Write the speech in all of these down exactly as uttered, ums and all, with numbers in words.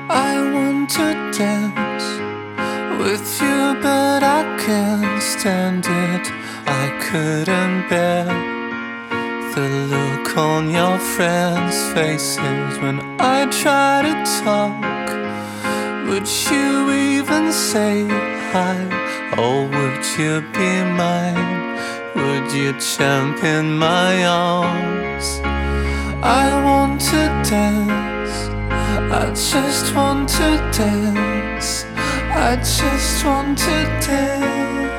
I want to dance with you, but I can't stand it. I couldn't bear the look on your friends' faces when I try to talk. Would you even say hi? Or would you be mine? Would you jump in my arms? I want to dance, I just want to dance, I just want to dance.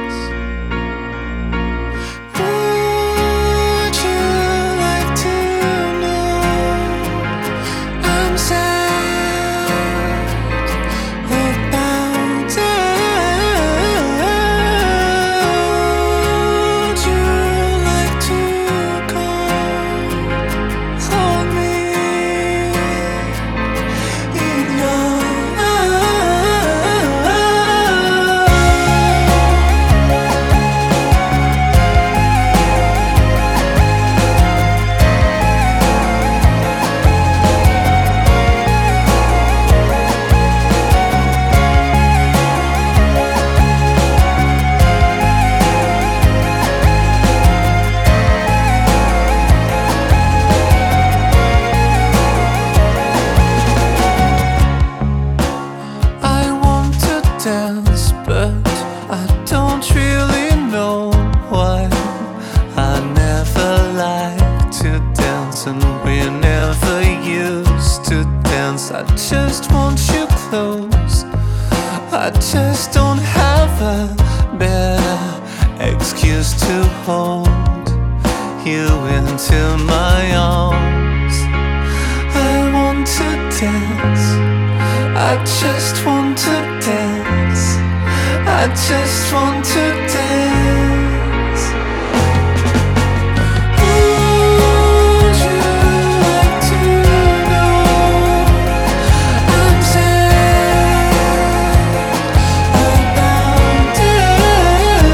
Would you like to know I'm sad about it? Would you like to come hold me in your dance, but I don't really know why. I never liked to dance, and we never used to dance. I just want you close, I just don't have a better excuse to hold you into my arms. I want to dance, I just want to dance, I just want to dance. Would you like to know I'm sad about it?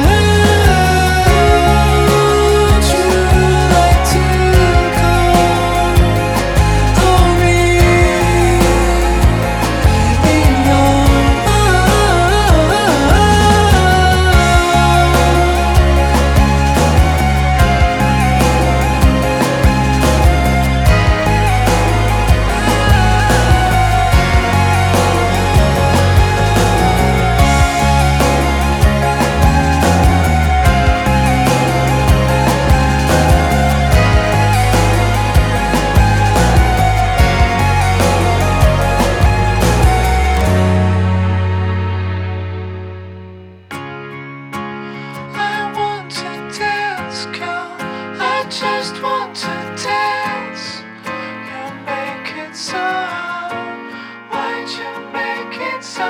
Would you like to come hold me in your I just want to dance. You make it so. Why'd you make it so?